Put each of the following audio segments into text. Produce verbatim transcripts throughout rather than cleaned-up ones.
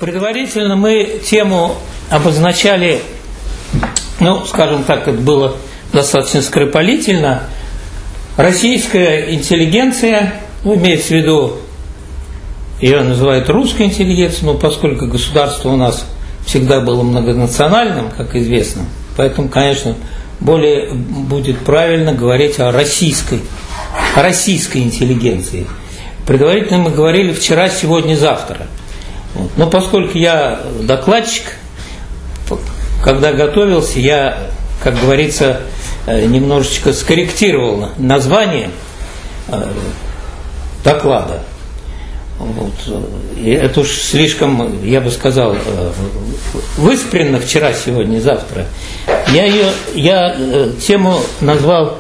Предварительно мы тему обозначали, ну, скажем так, это было достаточно скоропалительно. Российская интеллигенция, ну, имеется в виду, ее называют русской интеллигенцией, но поскольку государство у нас всегда было многонациональным, как известно, поэтому, конечно, более будет правильно говорить о российской, о российской интеллигенции. Предварительно мы говорили вчера, сегодня, завтра. Вот. Но поскольку я докладчик, когда готовился, я, как говорится, немножечко скорректировал название доклада. Вот. И это уж слишком, я бы сказал, выспренно вчера, сегодня, завтра. Я ее, я тему назвал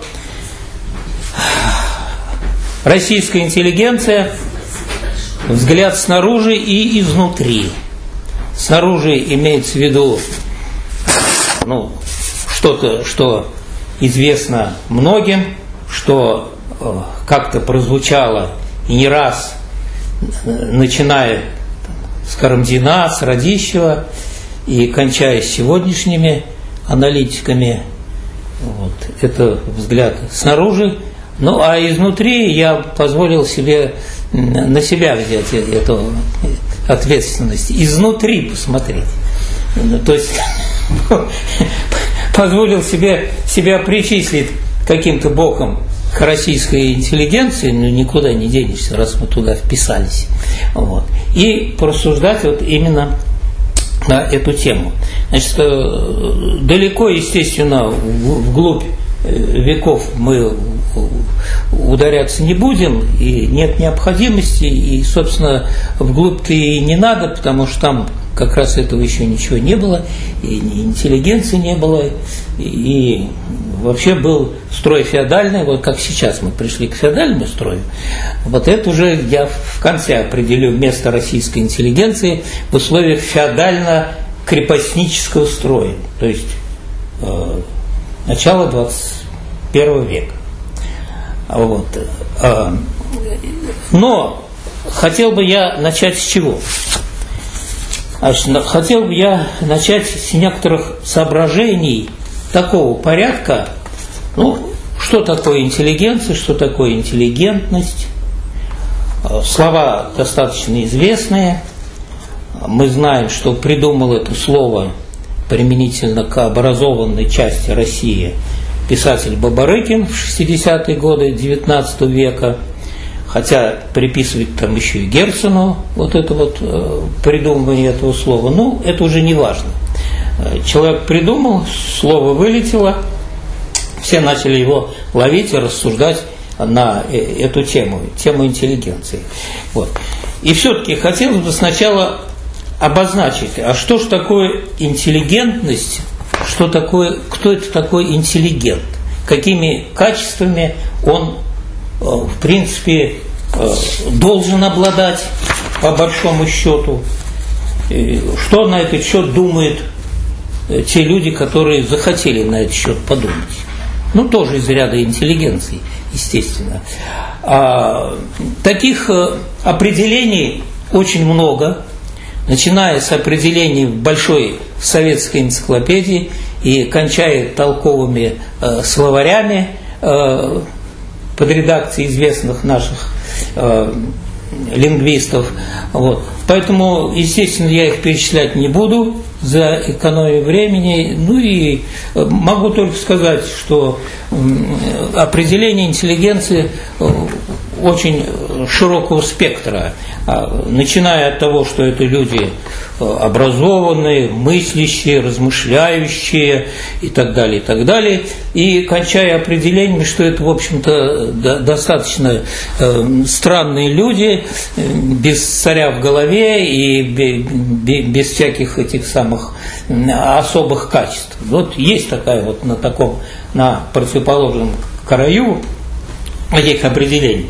«Российская интеллигенция. Взгляд снаружи и изнутри». Снаружи имеется в виду, ну, что-то, что известно многим, что э, как-то прозвучало и не раз, начиная с Карамзина, с Радищева и кончая сегодняшними аналитиками. Вот, это взгляд снаружи. Ну, а изнутри я позволил себе на себя взять эту ответственность, изнутри посмотреть. То есть позволил себе себя причислить каким-то боком к российской интеллигенции, ну никуда не денешься, раз мы туда вписались. Вот. И порассуждать вот именно на эту тему. Значит, далеко, естественно, вглубь веков мы ударяться не будем, и нет необходимости, и, собственно, вглубь-то и не надо, потому что там как раз этого еще ничего не было, и интеллигенции не было, и вообще был строй феодальный, вот как сейчас мы пришли к феодальному строю. Вот это уже я в конце определю место российской интеллигенции в условиях феодально-крепостнического строя, то есть э, начало двадцать первого века. Вот. Но хотел бы я начать с чего? Хотел бы я начать с некоторых соображений такого порядка, ну, что такое интеллигенция, что такое интеллигентность. Слова достаточно известные. Мы знаем, что придумал это слово применительно к образованной части России писатель Бабарыкин в шестидесятые годы девятнадцатого века, хотя приписывать там еще и Герцену вот это вот э, придумывание этого слова, ну, это уже не важно. Человек придумал, слово вылетело, все начали его ловить и рассуждать на эту тему, тему интеллигенции. Вот. И все-таки хотелось бы сначала обозначить, а что же такое интеллигентность, что такое, кто это такой интеллигент, какими качествами он, в принципе, должен обладать, по большому счету, что на этот счет думают те люди, которые захотели на этот счет подумать. Ну, тоже из ряда интеллигенции, естественно. А, таких определений очень много, начиная с определений в большой советской энциклопедии и кончая толковыми э, словарями э, под редакцией известных наших э, лингвистов. Вот. Поэтому, естественно, я их перечислять не буду за экономию времени. Ну и могу только сказать, что определение интеллигенции очень широкого спектра, начиная от того, что это люди образованные, мыслящие, размышляющие и так далее, и так далее, и кончая определениями, что это, в общем-то, достаточно странные люди, без царя в голове и без всяких этих самых особых качеств. Вот есть такая вот на таком, на противоположном краю этих определений.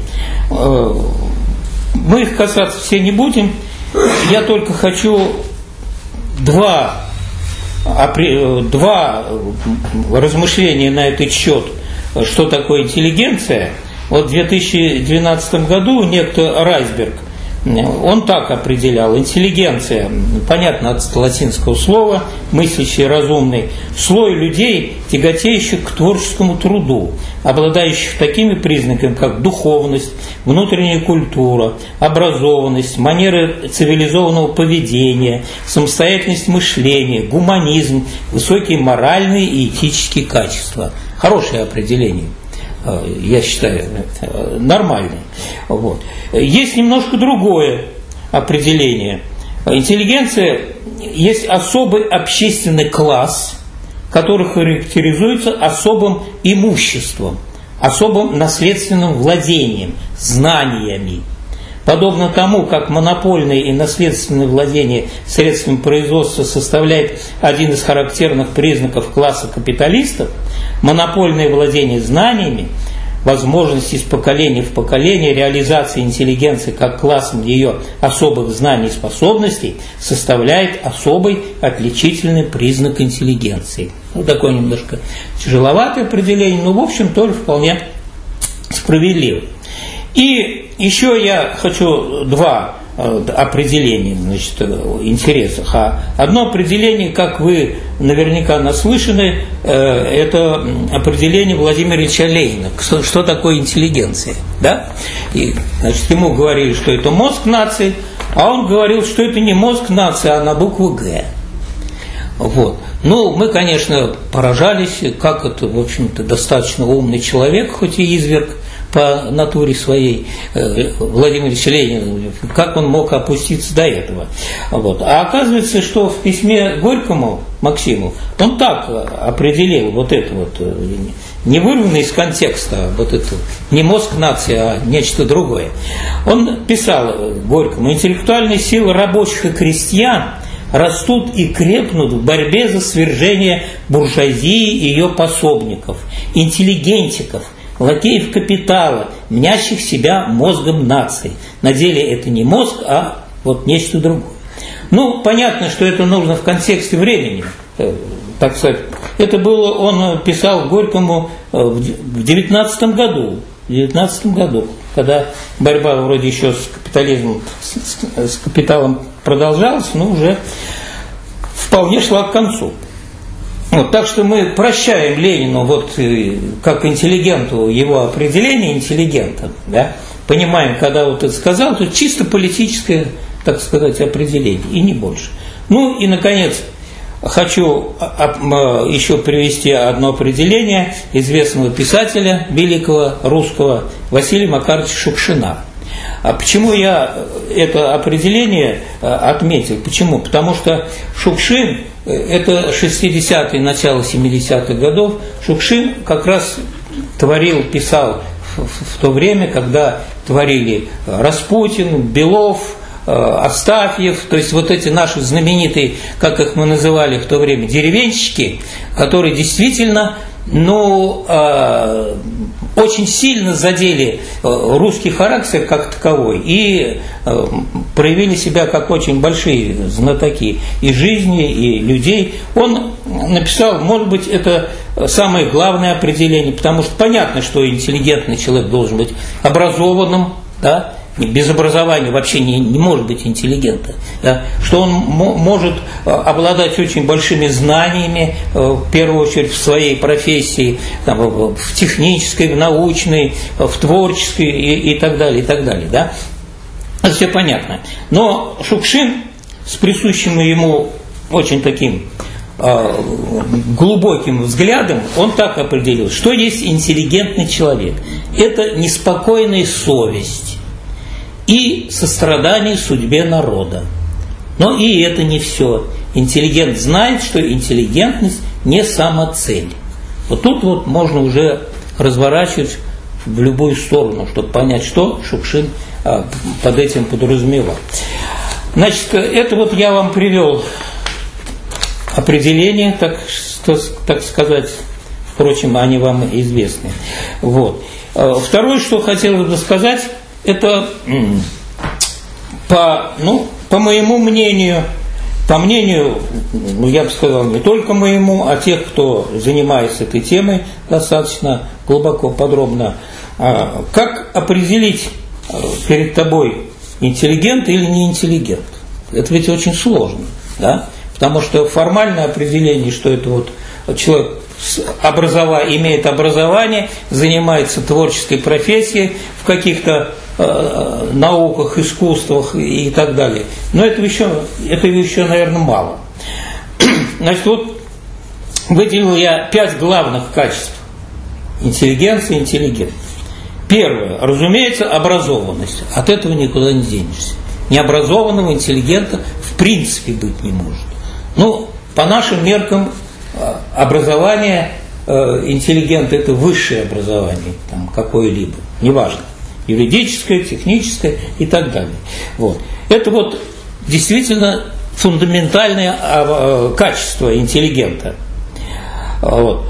Мы их касаться все не будем. Я только хочу два, два размышления на этот счет, что такое интеллигенция. Вот в две тысячи двенадцатом году некто Райсберг Он так определял: интеллигенция, понятно от латинского слова, мыслящий, разумный, слой людей, тяготеющих к творческому труду, обладающих такими признаками, как духовность, внутренняя культура, образованность, манеры цивилизованного поведения, самостоятельность мышления, гуманизм, высокие моральные и этические качества. Хорошее определение. Я считаю, нормальный. Вот. Есть немножко другое определение. Интеллигенция есть особый общественный класс, который характеризуется особым имуществом, особым наследственным владением, знаниями. Подобно тому, как монопольное и наследственное владение средствами производства составляет один из характерных признаков класса капиталистов, монопольное владение знаниями, возможность из поколения в поколение реализации интеллигенции как классом ее особых знаний и способностей составляет особый отличительный признак интеллигенции. Вот такое немножко тяжеловатое определение, но в общем тоже вполне справедливо. И еще я хочу два определения, значит, интересных. А одно определение, как вы наверняка наслышаны, это определение Владимира Ильича Ленина. Что такое интеллигенция? Да? И, значит, ему говорили, что это мозг нации, а он говорил, что это не мозг нации, а на букву «Г». Вот. Ну, мы, конечно, поражались, как это, в общем-то, достаточно умный человек, хоть и изверг по натуре своей, Владимир Ильич Ленин, как он мог опуститься до этого. Вот. А оказывается, что в письме Горькому Максиму он так определил вот это вот, не вырванное из контекста, вот это не мозг нации, а нечто другое. Он писал Горькому: интеллектуальные силы рабочих и крестьян растут и крепнут в борьбе за свержение буржуазии и ее пособников, интеллигентиков, лакеев капитала, мнящих себя мозгом нации. На деле это не мозг, а вот нечто другое. Ну, понятно, что это нужно в контексте времени, так сказать. Это было, он писал Горькому в девятнадцатом году, в девятнадцатом году, когда борьба вроде еще с капитализмом, с, с капиталом продолжалась, но уже вполне шла к концу. Вот, так что мы прощаем Ленину вот, как интеллигенту его определение интеллигента, да? Понимаем, когда вот это сказал, то чисто политическое, так сказать, определение, и не больше. Ну и, наконец, хочу еще привести одно определение известного писателя, великого русского Василия Макаровича Шукшина. А почему я это определение отметил? Почему? Потому что Шукшин, это шестидесятые, начало семидесятых годов, Шукшин как раз творил, писал в, в то время, когда творили Распутин, Белов, Астафьев, то есть вот эти наши знаменитые, как их мы называли в то время, деревенщики, которые действительно, ну, э, очень сильно задели русский характер как таковой и э, проявили себя как очень большие знатоки и жизни, и людей. Он написал, может быть, это самое главное определение, потому что понятно, что интеллигентный человек должен быть образованным, да, без образования вообще не, не может быть интеллигентом, да? Что он м- может обладать очень большими знаниями, в первую очередь в своей профессии, там, в технической, в научной, в творческой и, и так далее, и так далее, да? Это все понятно. Но Шукшин с присущим ему очень таким э, глубоким взглядом, он так определил, что есть интеллигентный человек. Это неспокойная совесть и сострадание судьбе народа. Но и это не все. Интеллигент знает, что интеллигентность не самоцель. Вот тут вот можно уже разворачивать в любую сторону, чтобы понять, что Шукшин а, под этим подразумевал. Значит, это вот я вам привел определение, так, что, так сказать, впрочем, они вам известны. Вот. Второе, что хотелось бы сказать, это по, ну, по моему мнению, по мнению, ну, я бы сказал, не только моему, а тех, кто занимается этой темой достаточно глубоко, подробно, как определить перед тобой интеллигент или не интеллигент. Это ведь очень сложно, да? Потому что формальное определение, что это вот человек образова... имеет образование, занимается творческой профессией в каких-то э, науках, искусствах и так далее. Но этого еще, этого еще, наверное, мало. Значит, вот выделил я пять главных качеств интеллигенции и интеллигентности. Первое, разумеется, образованность. От этого никуда не денешься. Необразованного интеллигента в принципе быть не может. Ну, по нашим меркам, образование интеллигента – это высшее образование, там, какое-либо, неважно, юридическое, техническое и так далее. Вот. Это вот действительно фундаментальное качество интеллигента. Вот.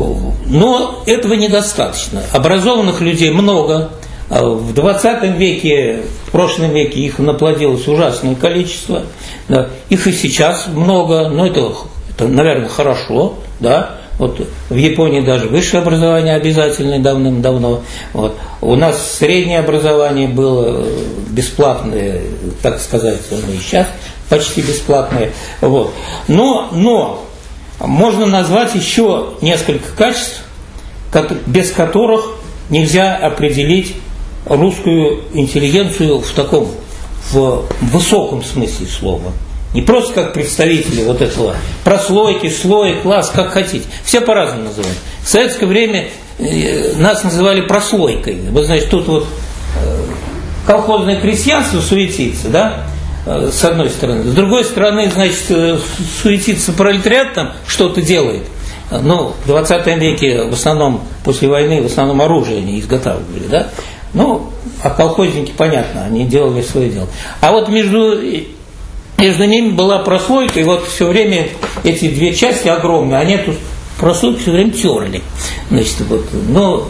Но этого недостаточно. Образованных людей много. В двадцатом веке, в прошлом веке их наплодилось ужасное количество. Да. Их и сейчас много, но это, это, наверное, хорошо. Да. Вот в Японии даже высшее образование обязательное давным-давно. Вот. У нас среднее образование было бесплатное, так сказать, оно и сейчас почти бесплатное. Вот. Но, но можно назвать еще несколько качеств, без которых нельзя определить русскую интеллигенцию в таком, в высоком смысле слова. Не просто как представители вот этого прослойки, слоя, класс, как хотите. Все по-разному называют. В советское время нас называли прослойкой. Вы знаете, тут вот колхозное крестьянство суетится, да, с одной стороны. С другой стороны, значит, суетится пролетариат, там что-то делает. Ну, в двадцатом веке в основном, после войны, в основном оружие они изготавливали, да. Ну, а колхозники, понятно, они делали свое дело. А вот между, между ними была прослойка, и вот все время эти две части огромные, они эту прослойку все время терли. Значит, вот, ну,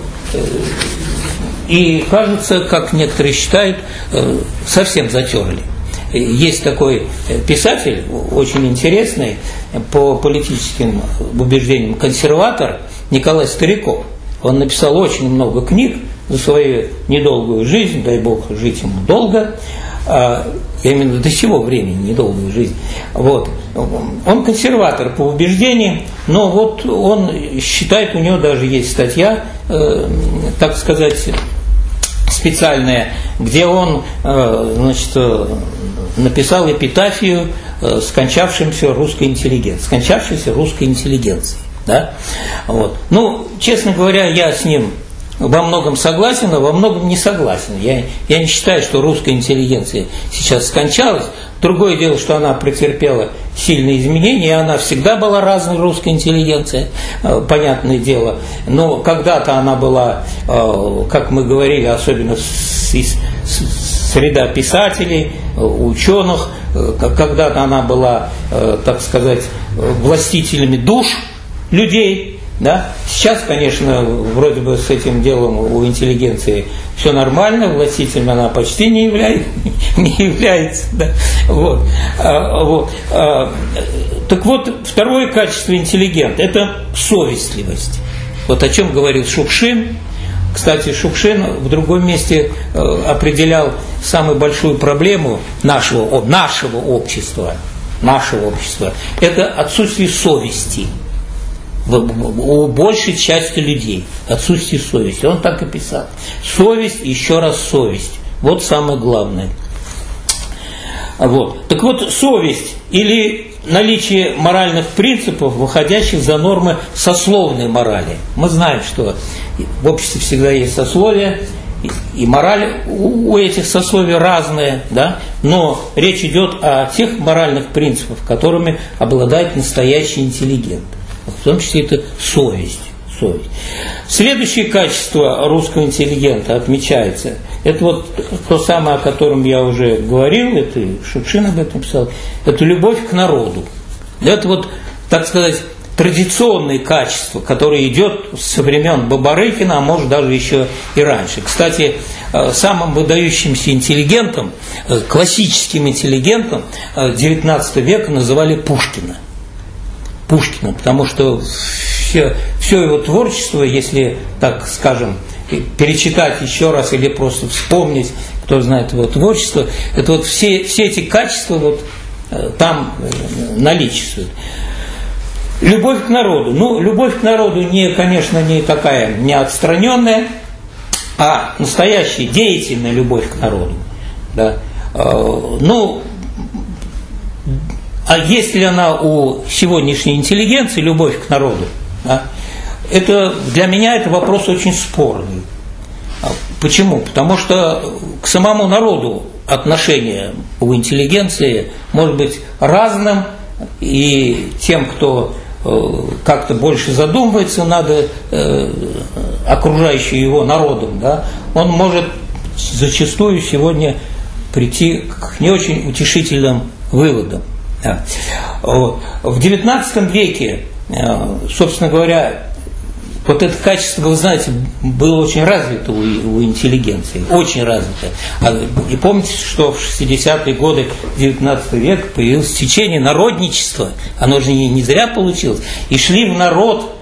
и кажется, как некоторые считают, совсем затерли. Есть такой писатель, очень интересный, по политическим убеждениям консерватор, Николай Стариков. Он написал очень много книг за свою недолгую жизнь, дай Бог жить ему долго, а, именно до сего времени недолгую жизнь. Вот. Он консерватор по убеждениям, но вот он считает, у него даже есть статья, э, так сказать, специальная, где он, э, значит, написал эпитафию э, скончавшимся русской интеллигенции, скончавшейся русской интеллигенции. Да? Вот. Ну, честно говоря, я с ним во многом согласен, а во многом не согласен. Я, я не считаю, что русская интеллигенция сейчас скончалась. Другое дело, что она претерпела сильные изменения, и она всегда была разной, русская интеллигенция, понятное дело. Но когда-то она была, как мы говорили, особенно из среда писателей, ученых, когда-то она была, так сказать, властителями душ людей. Да? Сейчас, конечно, вроде бы с этим делом у интеллигенции все нормально, властителем она почти не является. Не является да? Вот. А, вот. А, так вот, второе качество интеллигента – это совестливость. Вот о чем говорил Шукшин. Кстати, Шукшин в другом месте определял самую большую проблему нашего, нашего общества. Нашего общества – это отсутствие совести. У большей части людей отсутствие совести. Он так и писал. Совесть, еще раз совесть. Вот самое главное. Вот. Так вот, совесть или наличие моральных принципов, выходящих за нормы сословной морали. Мы знаем, что в обществе всегда есть сословия, и мораль у этих сословий разная, да? Но речь идет о тех моральных принципах, которыми обладает настоящий интеллигент. В том числе это совесть. совесть. Следующее качество русского интеллигента отмечается. Это вот то самое, о котором я уже говорил, это Шукшин об этом писал, это любовь к народу. Это вот, так сказать, традиционное качество, которое идет со времен Бабарыкина, а может даже еще и раньше. Кстати, самым выдающимся интеллигентом, классическим интеллигентом девятнадцатого века называли Пушкина. Пушкина, потому что все, все его творчество, если так скажем, перечитать еще раз или просто вспомнить, кто знает его творчество, это вот все, все эти качества вот там наличествуют. Любовь к народу. Ну, любовь к народу, не, конечно, не такая, не отстраненная, а настоящая, деятельная любовь к народу. Да. Ну, а есть ли она у сегодняшней интеллигенции, любовь к народу? Да? Это, для меня это вопрос очень спорный. Почему? Потому что к самому народу отношение у интеллигенции может быть разным, и тем, кто как-то больше задумывается над э, окружающим его народом, да, он может зачастую сегодня прийти к не очень утешительным выводам. Да. Вот. В девятнадцатом веке, э, собственно говоря, вот это качество, вы знаете, было очень развито у, у интеллигенции, очень развито. И помните, что в шестидесятые годы девятнадцатого века появилось течение народничества, оно же не, не зря получилось, и шли в народ,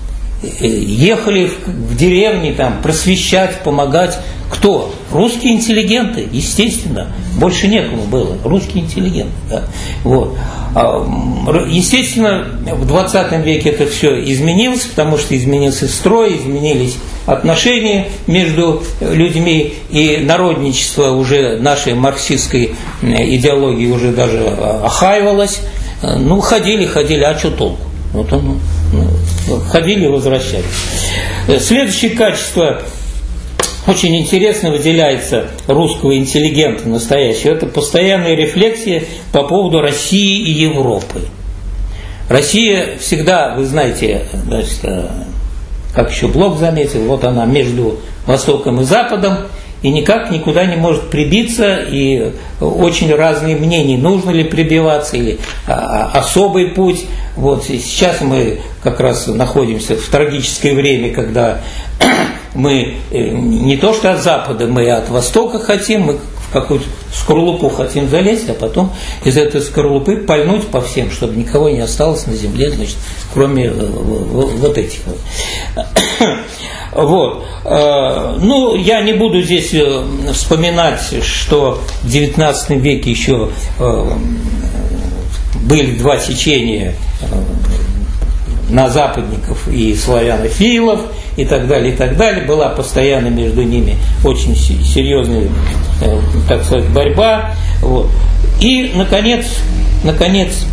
ехали в, в деревни там, просвещать, помогать. Кто? Русские интеллигенты, естественно, больше некому было, русские интеллигенты. Да? Вот. Естественно, в двадцатом веке это все изменилось, потому что изменился строй, изменились отношения между людьми, и народничество уже нашей марксистской идеологии уже даже охаивалось. Ну, ходили, ходили, а что толку? Вот он, ну, ходили и возвращались. Следующее качество очень интересно выделяется русского интеллигента настоящего. Это постоянная рефлексия по поводу России и Европы. Россия всегда, вы знаете, значит, как еще Блок заметил, вот она между Востоком и Западом, и никак никуда не может прибиться, и очень разные мнения, нужно ли прибиваться, или особый путь. Вот сейчас мы как раз находимся в трагическое время, когда мы не то что от Запада, мы от Востока хотим, мы в какую-то скорлупу хотим залезть, а потом из этой скорлупы пальнуть по всем, чтобы никого не осталось на земле, значит, кроме вот этих вот. Вот. Ну, я не буду здесь вспоминать, что в девятнадцатом веке еще были два течения на западников и славянофилов и так далее, и так далее. Была постоянно между ними очень серьезная, так сказать, борьба. Вот. И, наконец, наконец,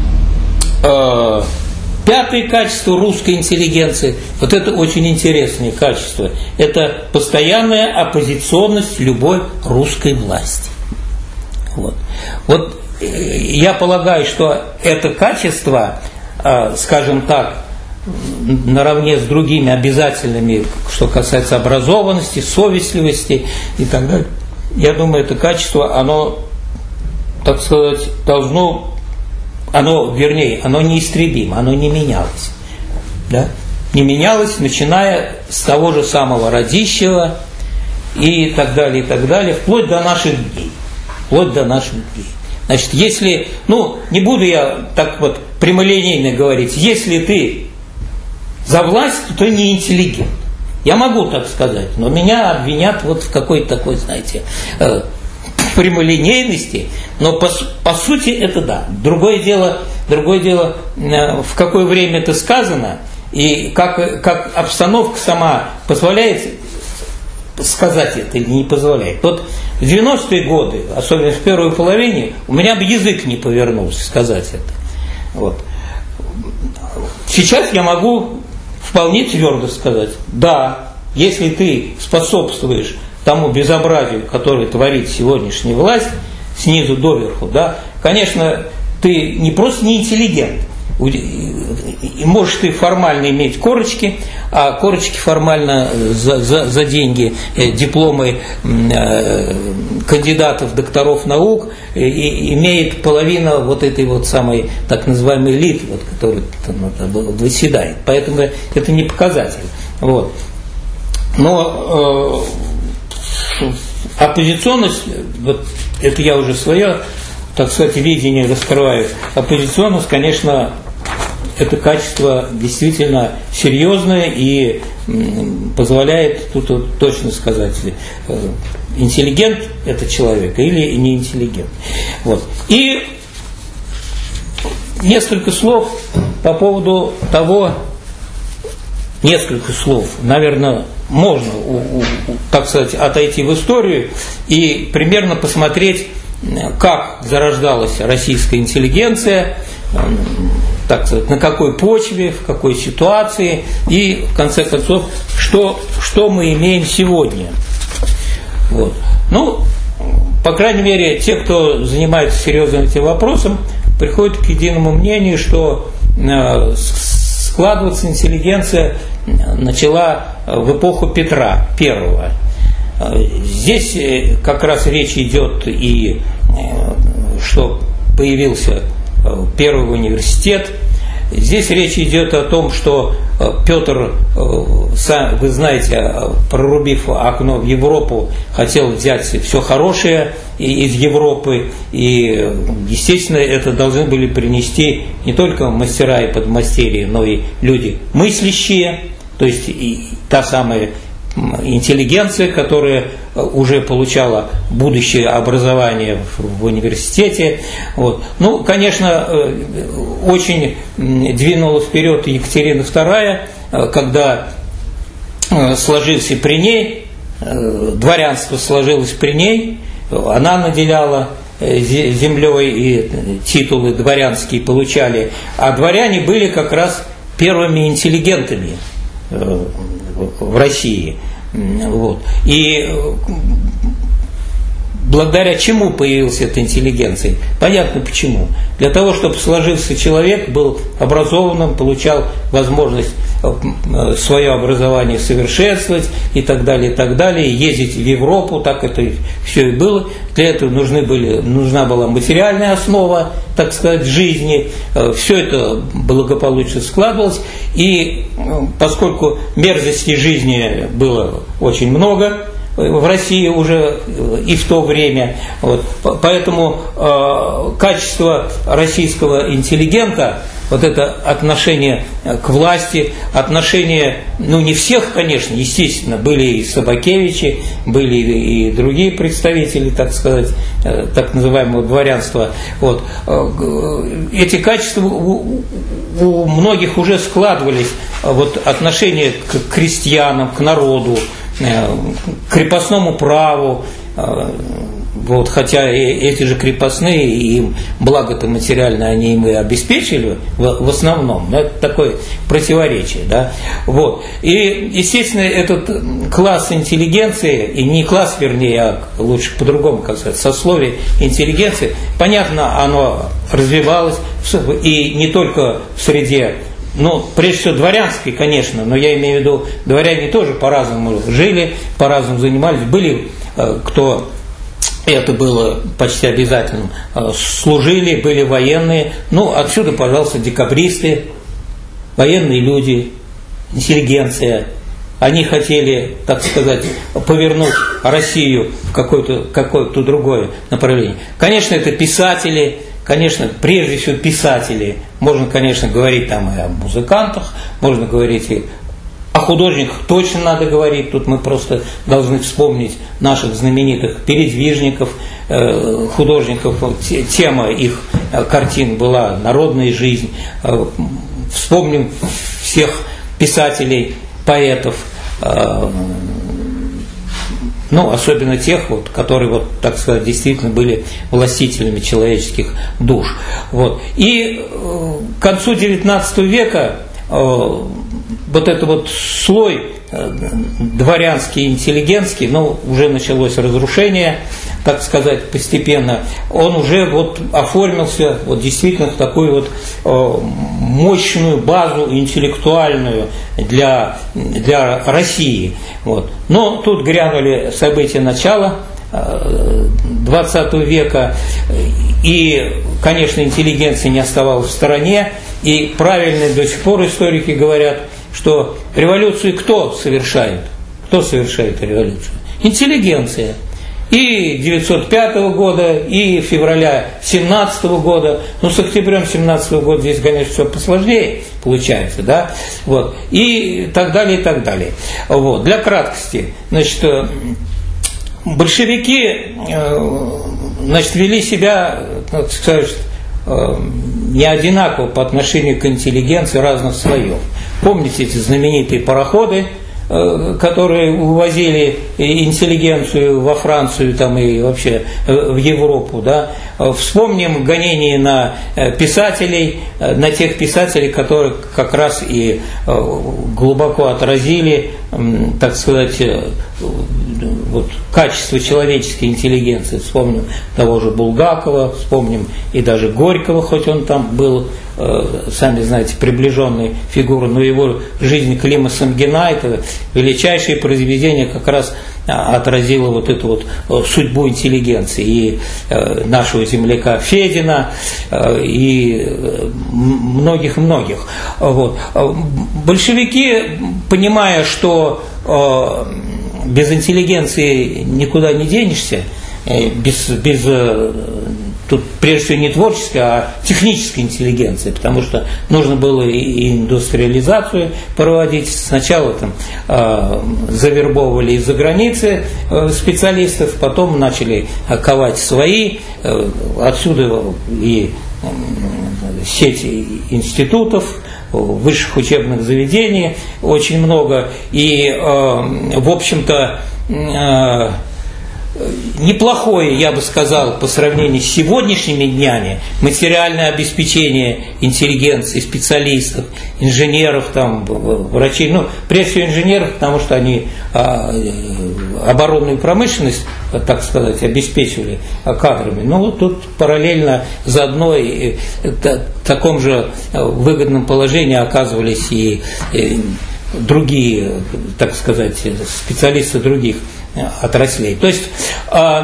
э, пятое качество русской интеллигенции, вот это очень интересное качество, это постоянная оппозиционность любой русской власти. Вот. Вот я полагаю, что это качество, скажем так, наравне с другими обязательными, что касается образованности, совестливости и так далее, я думаю, это качество, оно, так сказать, должно, оно, вернее, оно неистребимо, оно не менялось. Да? Не менялось, начиная с того же самого Радищева и так далее, и так далее, вплоть до наших дней. Вплоть до наших дней. Значит, если, ну, не буду я так вот прямолинейно говорить, если ты за власть, то ты не интеллигент. Я могу так сказать, но меня обвинят вот в какой-то такой, знаете, э, прямолинейности, но по, по сути это да. Другое дело, другое дело э, в какое время это сказано, и как, как обстановка сама позволяет сказать это или не позволяет. Вот в девяностые годы, особенно в первой половине, у меня бы язык не повернулся сказать это. Вот. Сейчас я могу вполне твердо сказать, да, если ты способствуешь тому безобразию, которое творит сегодняшняя власть, снизу доверху, да, конечно, ты не просто не интеллигент, и можешь ты формально иметь корочки, а корочки формально за, за, за деньги, э, дипломы э, кандидатов, докторов наук, и, и имеет половина вот этой вот самой так называемой элиты, вот, которая там выседает. Поэтому это не показатель. Вот. Но э, оппозиционность, вот это я уже свое, так сказать, видение раскрываю, оппозиционность, конечно, это качество действительно серьезное и позволяет тут вот точно сказать, интеллигент это человек или не интеллигент. Вот. И несколько слов по поводу того, несколько слов, наверное, можно, так сказать, отойти в историю и примерно посмотреть, как зарождалась российская интеллигенция, так сказать, на какой почве, в какой ситуации и, в конце концов, что, что мы имеем сегодня. Вот. Ну, по крайней мере, те, кто занимается серьезным этим вопросом, приходят к единому мнению, что складываться интеллигенция начала в эпоху Петра Первого. Здесь как раз речь идет и что появился первый университет. Здесь речь идет о том, что Петр, вы знаете, прорубив окно в Европу, хотел взять все хорошее из Европы, и, естественно, это должны были принести не только мастера и подмастерья, но и люди мыслящие, то есть и та самая интеллигенция, которая уже получала будущее образование в университете. Вот. Ну, конечно, очень двинула вперед Екатерина Вторая, когда сложился при ней, дворянство сложилось при ней, она наделяла землей и титулы дворянские получали, а дворяне были как раз первыми интеллигентами в России. Вот. И благодаря чему появилась эта интеллигенция? Понятно почему. Для того, чтобы сложился человек, был образованным, получал возможность свое образование совершенствовать и так далее, и так далее, ездить в Европу, так это все и было. Для этого нужны были, нужна была материальная основа, так сказать, жизни. Все это благополучно складывалось. И поскольку мерзостей жизни было очень много в России уже и в то время, вот, поэтому э, качество российского интеллигента, вот это отношение к власти, отношение, ну не всех, конечно, естественно, были и Собакевичи, были и другие представители, так сказать, э, так называемого дворянства. Вот. Эти качества у, у многих уже складывались, вот, отношение к крестьянам, к народу, к крепостному праву, вот, хотя эти же крепостные, им благо-то материально они им и обеспечили в, в основном, но это такое противоречие, да, вот. И, естественно, этот класс интеллигенции, и не класс, вернее, а лучше по-другому, как сказать, сословие интеллигенции, понятно, оно развивалось, и не только в среде, ну, прежде всего, дворянский, конечно, но я имею в виду, дворяне тоже по-разному жили, по-разному занимались. Были, кто, это было почти обязательным, служили, были военные. Ну, отсюда, пожалуйста, декабристы, военные люди, интеллигенция. Они хотели, так сказать, повернуть Россию в какое-то, какое-то другое направление. Конечно, это писатели. Конечно, прежде всего писатели. Можно, конечно, говорить там и о музыкантах, можно говорить и о художниках, точно надо говорить. Тут мы просто должны вспомнить наших знаменитых передвижников, э, художников. Тема их картин была «Народная жизнь». Э, вспомним всех писателей, поэтов, э, ну, особенно тех, вот, которые, вот, так сказать, действительно были властителями человеческих душ. Вот. И э, к концу девятнадцатого века э, вот этот вот слой э, дворянский, интеллигентский, ну, уже началось разрушение, так сказать, постепенно, он уже вот оформился вот действительно в такую вот э, мощную базу интеллектуальную для, для России. Вот. Но тут грянули события начала двадцатого века, и, конечно, интеллигенция не оставалась в стороне, и правильно до сих пор историки говорят, что революцию кто совершает? Кто совершает революцию? Интеллигенция. и девятьсот пятого года, и февраля семнадцатого года. Ну, с октябрем семнадцатого года здесь, конечно, все посложнее получается, да, вот, и так далее, и так далее. Вот. Для краткости, значит, большевики, значит, вели себя, так сказать, не одинаково по отношению к интеллигенции разных слоев. Помните эти знаменитые пароходы, которые увозили интеллигенцию во Францию там, и вообще в Европу, да? Вспомним гонения на писателей, на тех писателей, которые как раз и глубоко отразили, так сказать, вот, качество человеческой интеллигенции. Вспомним того же Булгакова, вспомним и даже Горького, хоть он там был, сами знаете, приближенной фигурой, но его «Жизнь Клима Самгина» — это величайшее произведение, как раз отразило вот эту вот судьбу интеллигенции и нашего земляка Федина, и многих-многих. Вот. Большевики, понимая, что без интеллигенции никуда не денешься, без, без тут прежде всего не творческая, а техническая интеллигенция, потому что нужно было и индустриализацию проводить. Сначала там э, завербовывали из-за границы э, специалистов, потом начали ковать свои, э, отсюда и э, сеть институтов, высших учебных заведений очень много, и, э, в общем-то, э, неплохое, я бы сказал, по сравнению с сегодняшними днями материальное обеспечение интеллигенции, специалистов, инженеров, там, врачей, ну, прежде всего инженеров, потому что они а, оборонную промышленность, так сказать, обеспечивали кадрами. Ну, вот тут параллельно заодно и в таком же выгодном положении оказывались и, и другие, так сказать, специалисты других отраслей. То есть э,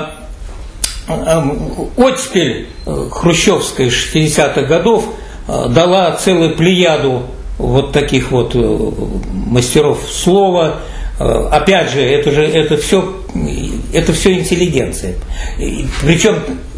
э, оттепель хрущевская шестидесятых годов э, дала целую плеяду вот таких вот э, мастеров слова. Э, опять же, это же это все, это все интеллигенция. И, причем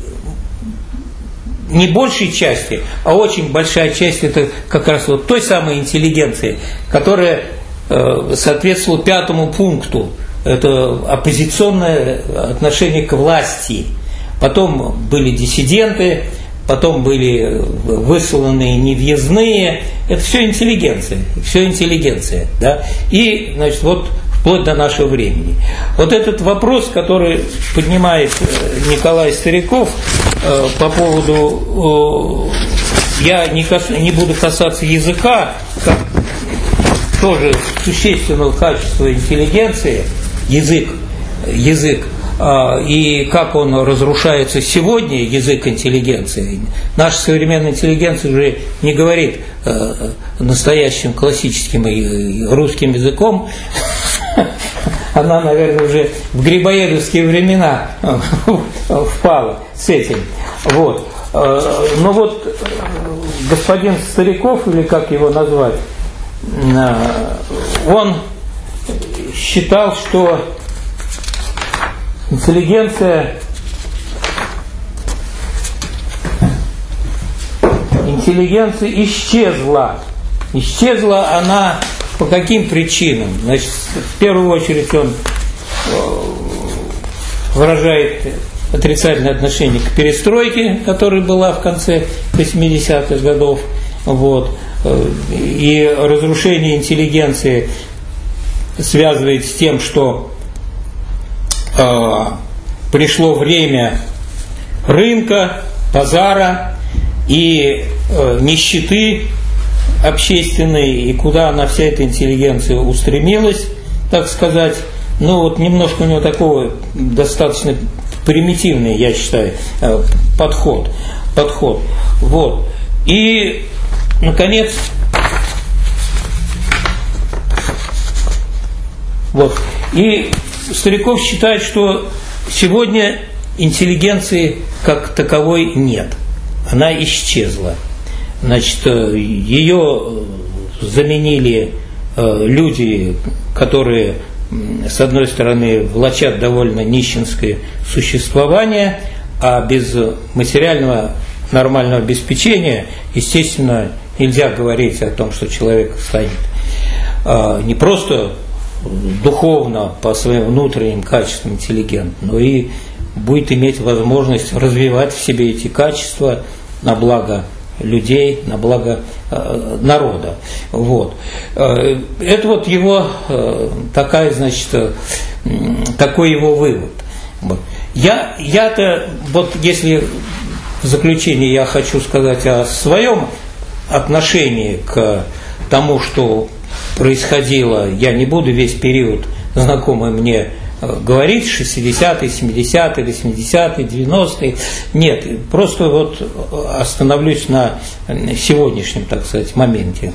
не большей части, а очень большая часть это как раз вот той самой интеллигенции, которая э, соответствовала пятому пункту. Это оппозиционное отношение к власти. Потом были диссиденты, потом были высланные невъездные. Это все интеллигенция, все интеллигенция, да? И, значит, вот вплоть до нашего времени. Вот этот вопрос, который поднимает Николай Стариков э, по поводу, э, я не, кас, не буду касаться языка, как тоже существенного качества интеллигенции, язык, язык, и как он разрушается сегодня, язык интеллигенции. Наша современная интеллигенция уже не говорит настоящим классическим и русским языком. Она, наверное, уже в грибоедовские времена впала с этим. Вот. Но вот господин Стариков, или как его назвать, он считал, что интеллигенция, интеллигенция исчезла. Исчезла она по каким причинам? Значит, в первую очередь он выражает отрицательное отношение к перестройке, которая была в конце восьмидесятых годов, вот, и разрушение интеллигенции связывает с тем, что э, пришло время рынка, базара и э, нищеты общественной, и куда она, вся эта интеллигенция устремилась, так сказать. Ну вот немножко у него такого достаточно примитивный, я считаю, э, подход, подход. Вот. И, наконец, вот. И Стариков считает, что сегодня интеллигенции как таковой нет. Она исчезла. Значит, ее заменили люди, которые с одной стороны, влачат довольно нищенское существование, а без материального нормального обеспечения, естественно, нельзя говорить о том, что человек станет не просто духовно по своим внутренним качествам интеллигент, но и будет иметь возможность развивать в себе эти качества на благо людей, на благо э, народа. Вот. Э, это вот его э, такая, значит, э, такой его вывод. Вот. Я, я-то, вот если в заключение я хочу сказать о своем отношении к тому, что происходило, я не буду весь период знакомый мне говорить, шестидесятые, семидесятые, восьмидесятые, девяностые. Нет, просто вот остановлюсь на сегодняшнем, так сказать, моменте.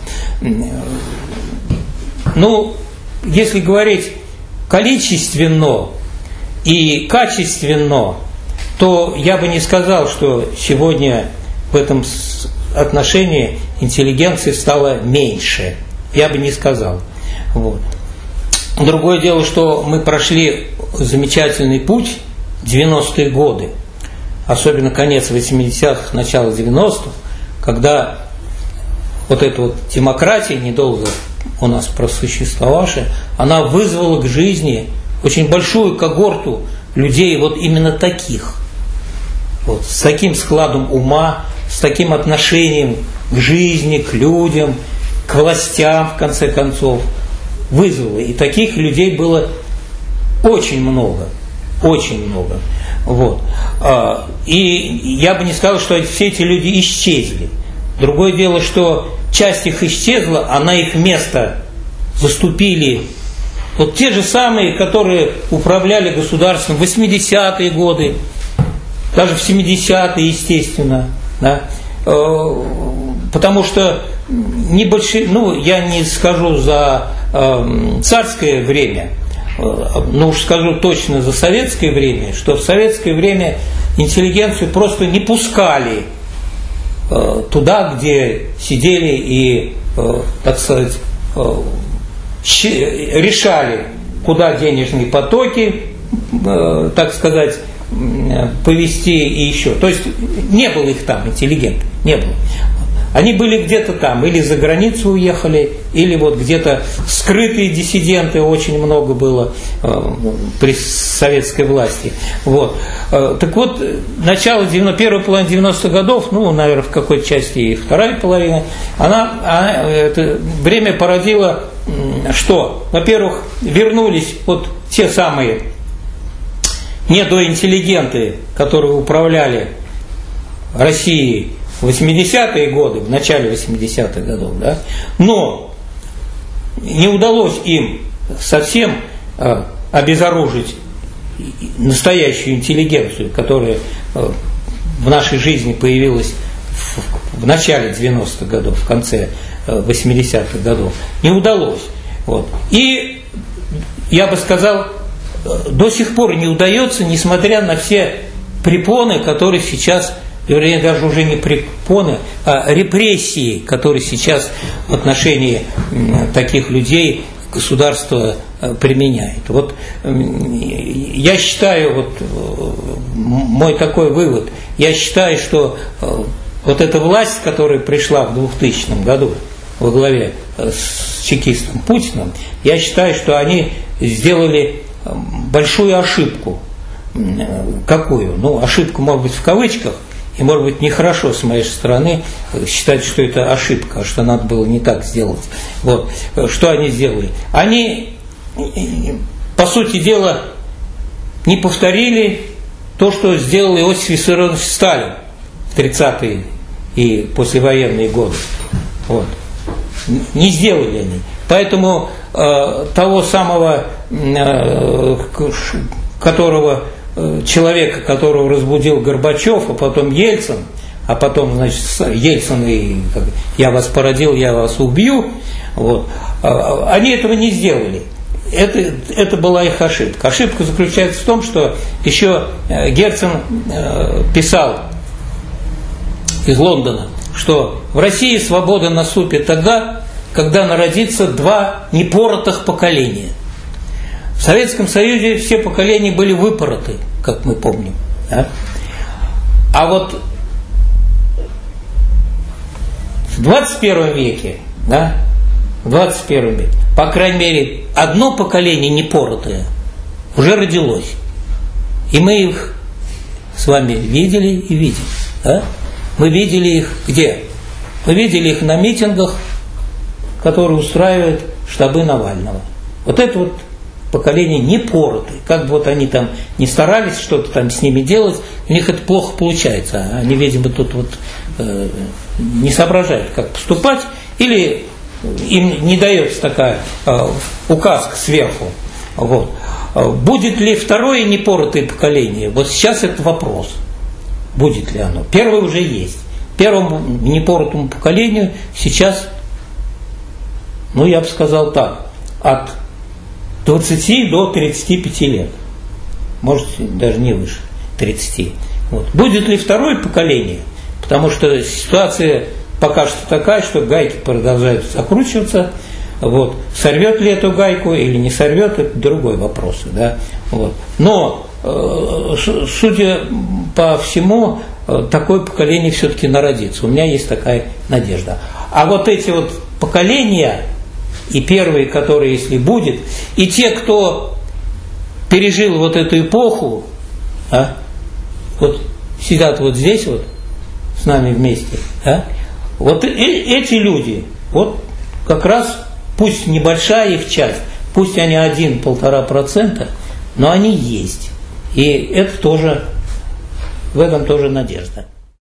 Ну, если говорить количественно и качественно, то я бы не сказал, что сегодня в этом отношении интеллигенции стало меньше. Я бы не сказал. Вот. Другое дело, что мы прошли замечательный путь в девяностые годы, особенно конец восьмидесятых, начало девяностых, когда вот эта вот демократия, недолго у нас просуществовавшая, она вызвала к жизни очень большую когорту людей вот именно таких, вот, с таким складом ума, с таким отношением к жизни, к людям, к властям, в конце концов. Вызвало. И таких людей было очень много. Очень много. Вот. И я бы не сказал, что все эти люди исчезли. Другое дело, что часть их исчезла, а на их место заступили вот те же самые, которые управляли государством в восьмидесятые годы, даже в семидесятые, естественно. Да? Потому что небольшие, ну, я не скажу за э, царское время, э, но уж скажу точно за советское время, что в советское время интеллигенцию просто не пускали э, туда, где сидели и, э, так сказать, э, решали, куда денежные потоки, э, так сказать, повести и еще. То есть не было их там, интеллигентов, не было. Они были где-то там, или за границу уехали, или вот где-то скрытые диссиденты, очень много было э, при советской власти. Вот. Э, так вот, начало первой половины девяностых годов, ну, наверное, в какой-то части и вторая половина, она, она, это время породило, что, во-первых, вернулись вот те самые недоинтеллигенты, которые управляли Россией в восьмидесятые годы, в начале восьмидесятых годов, да, но не удалось им совсем э, обезоружить настоящую интеллигенцию, которая э, в нашей жизни появилась в, в начале девяностых годов, в конце э, восьмидесятых годов. Не удалось. Вот. И я бы сказал, до сих пор не удается, несмотря на все препоны, которые сейчас, вернее, даже уже не препоны, а репрессии, которые сейчас в отношении таких людей государство применяет. Вот я считаю, вот мой такой вывод, я считаю, что вот эта власть, которая пришла в двухтысячном году во главе с чекистом Путиным, я считаю, что они сделали большую ошибку. Какую? Ну, ошибку, может быть, в кавычках, и, может быть, нехорошо с моей стороны считать, что это ошибка, что надо было не так сделать. Вот. Что они сделали? Они, по сути дела, не повторили то, что сделал Иосиф Виссарионович Сталин в тридцатые и послевоенные годы. Вот. Не сделали они. Поэтому э, того самого, э, которого, э, человека, которого разбудил Горбачев, а потом Ельцин, а потом, значит, Ельцин и как, «я вас породил, я вас убью», вот, э, они этого не сделали. Это, это была их ошибка. Ошибка заключается в том, что еще э, Герцен э, писал из Лондона, что в России свобода наступит тогда, когда народится два непоротых поколения. В Советском Союзе все поколения были выпороты, как мы помним. Да? А вот в двадцать первом веке, да, в двадцать первом веке, по крайней мере, одно поколение непоротое уже родилось. И мы их с вами видели и видим. Да? Мы видели их где? Мы видели их на митингах, которые устраивают штабы Навального. Вот это вот поколение непоротое. Как бы вот они там не старались что-то там с ними делать, у них это плохо получается. Они, видимо, тут вот э, не соображают, как поступать, или им не дается такая э, указка сверху. Вот. Будет ли второе непоротое поколение? Вот сейчас это вопрос. Будет ли оно? Первое уже есть. Первому непоротому поколению сейчас, ну, я бы сказал так, от двадцати до тридцати пяти лет. Может, даже не выше тридцати. Вот. Будет ли второе поколение? Потому что ситуация пока что такая, что гайки продолжают закручиваться. Вот. Сорвет ли эту гайку или не сорвет, это другой вопрос. Да? Вот. Но, э, судя по всему, э, такое поколение все-таки народится. У меня есть такая надежда. А вот эти вот поколения, и первые, которые, если будет, и те, кто пережил вот эту эпоху, а, вот сидят вот здесь вот с нами вместе, а, вот э- эти люди, вот как раз, пусть небольшая их часть, пусть они один-полтора процента, но они есть. И это тоже, в этом тоже надежда.